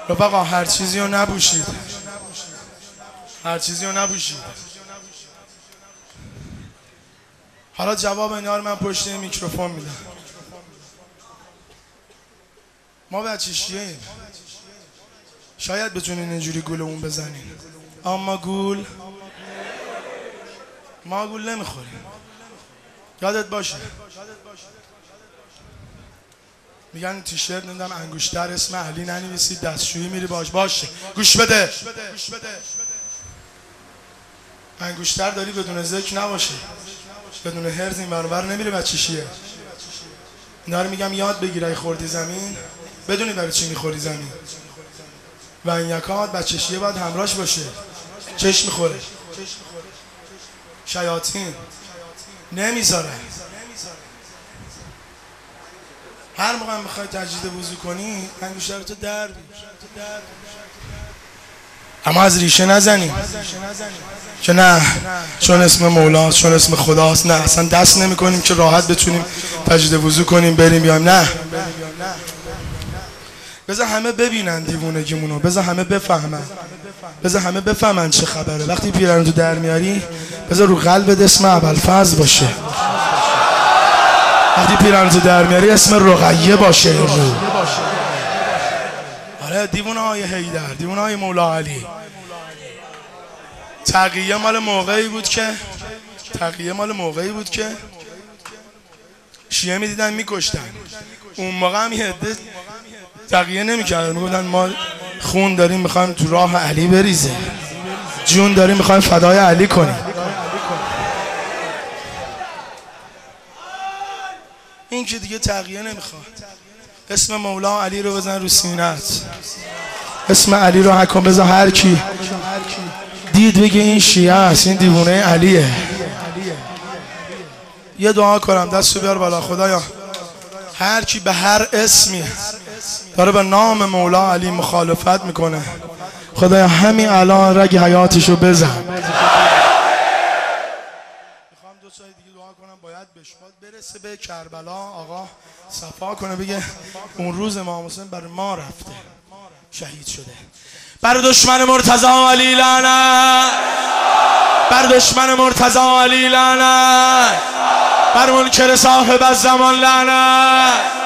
رفقا هر چیزی رو نبوشید، هر چیزی رو نبوشید. حالا جواب اینا رو من پشت میکروفون میدم. ما بچه‌شیاییم، شاید بتونین اینجوری گولمون بزنین، اما ما گول نمیخوریم. یادت باشه میگن تیشرت نمیدونم انگشتر اسم علی ننویسید، دستشویی میری باشه. گوش بده، انگشتر داری بدون ذکر نباشه، بدون هرز این برابر نمیره. بچه‌شیه اینا رو میگم یاد بگیر. اگه خوردی زمین بدونی برای چی میخوری زمین. و این یکات بچه‌شیه باید همراهش باشه. چشم میخوره، شیاطین نمیذاره. هر موقع میخوای تجدید وضو کنی انگشتر تو در بیار، اما از ریشه نزنی که نه چون اسم مولاست، چون اسم خداست، نه اصلا دست نمی کنیم که راحت بتونیم تجدید وضو کنیم بریم بیایم. نه، بذار همه ببینن دیوونگیمونو، بذار همه بفهمن، بذار همه بفهمن چه خبره. وقتی پیرهن تو در میاری بذار رو قلبت اسم ابوالفضل باشه، وقتی پیرهن تو در میاری اسم رقیه باشه. آره دیوونه های حیدر، دیوونه های مولا علی. تقیه مال موقعی بود که شیعه میدیدن میکشتن. اون موقع هم یه عده تقیه نمیکردن، میگفتن ما خون داریم میخوایم تو راه علی بریزه، جون داریم میخوایم فدای علی کنیم. این که دیگه تقیه نمیخواد. اسم مولا علی رو بزن رو سینت، اسم علی رو حکم بزن. هر کی دید بگه این شیعه است، این دیوونه علیه. یه دعا کنم، دستو بیار بالا. خدایا هر کی به هر اسمی داره به نام مولا علی مخالفت میکنه، خدایا همین الان رگ حیاتشو بزن. میخوام 2 سال دیگه دعا کنم باید بشماد برسه به کربلا، آقا صفا کنه بگه اون روز امام حسین برای ما رفته، شهید شده. بر دشمن مرتضی علی لعنت، بر دشمن مرتضی علی لعنت، بر منکر صاحب الزمان لعنت.